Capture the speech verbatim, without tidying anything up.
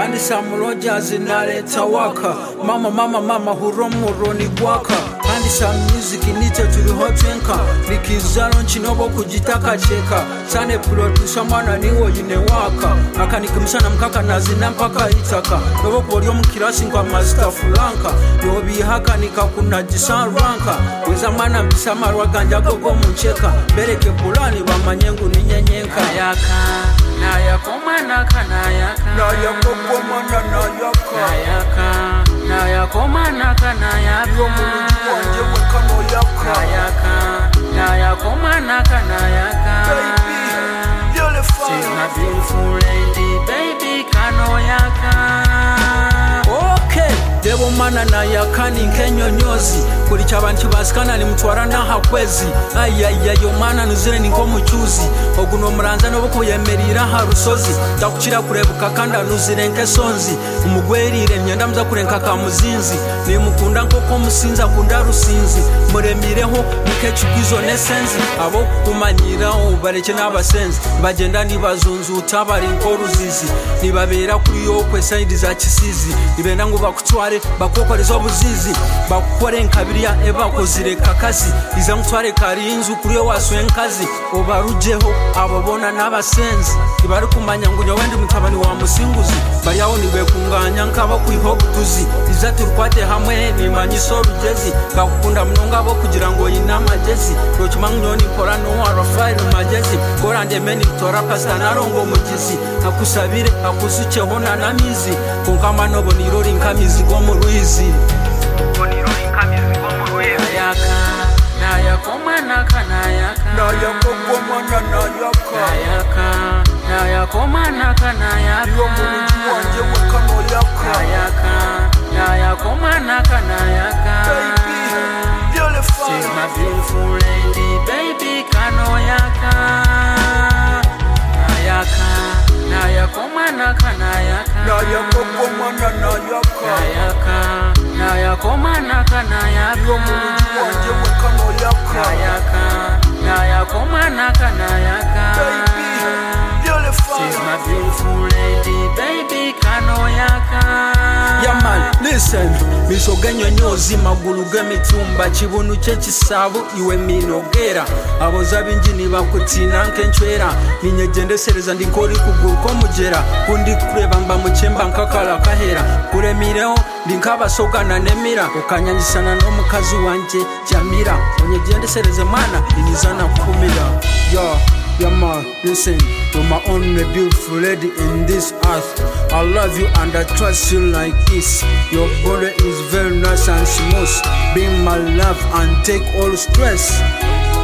kandi Sam Rogers naleta waka mama mama mama huromuro ni gwaka kandi Sam Music nite turiho twenka nikizaro nchinobo kujitaka cheka sane producer mwana niwo yine waka akanikumshana mkaka nazina mpaka itaka nobo polio mkirasi kwa master fulanka yobi haka nikakuna jisanranka weza mwana mbisama rwaganja gogo muncheka bereke pulani bamanyengu ninyenyenka yaka na yako manaka na yaka na yako mana na yaka na yaka na yako manaka na yaka yo muluji wanje wekano yaka na yaka na yako manaka na yaka baby beautiful she's my beautiful lady baby kano yaka okay debo mana na yakani nkenyonyozi kuri cyabantu basikana ni mutwara na hakwezi ayaya yo mana nuzire ni nko mucyuzi oguno muranza no boko yemerira harusozi ndakukira kurebuka kanda nuzire nke sonzi umugwerire nyenda mza kurenka ka muzinzi ni mukunda nkoko musinza kunda rusinzi muremireho mukecukizo nesenzi abo kumanyira ubareke nabasenzi bagenda nibazunzu utabari nko ruzizi nibabera kuri yo kweside za kisizi ibenda ngo bakutware bakokorezo buzizi bakukore nkabiriya eba kozire kakasi iza mutware karinzu kuri yo waswenkazi obarujeho ababona nabasenzi ibari kumanya ngo nyowendi mutabani wa musinguzi bari yawo nibe kunganya nkaba kwiho butuzi izaturkwate hamwe ni manyiso rugezi bakukunda munonga bo kugira ngo yinama jezi rochimanyoni kora no wa Rafael Magezi korande meni tora pasta narongo mugizi akusabire akusuke hona namizi kunkama nobo nirori nkamizi go mu ruizi go nirori nkamizi go mu ruizi yaka na yako manaka na yaka na yako mana na yaka na yaka na yako manaka na yaka yo muluji wanje wekano yaka na yaka na yako manaka na yaka baby beautiful she's my beautiful lady baby kano yaka na yaka na yako manaka na yaka na yako mana na yaka na yaka na yako manaka na yaka yo muluji wanje wekano yaka na yaka na yako manaka na yaka baby beautiful she's my beautiful lady baby kano yaka yeah man listen misogenyo nyozi magulu gemitumba kibunu cye kisabu iwe minogera aboza binjini bakutina nkenchwera ninyegendesereza ndikori kuguru ko mugera kundi kureba mba mukemba nkakala kahera kuremireho ndinkabasogana nemira ukanyanyisana no mukazi wanje Jamira onyegendesereze mana inizana kumira yo yeah man, listen, you're my only beautiful lady in this earth. I love you and I trust you like this. Your body is very nice and smooth. Be my love and take all stress.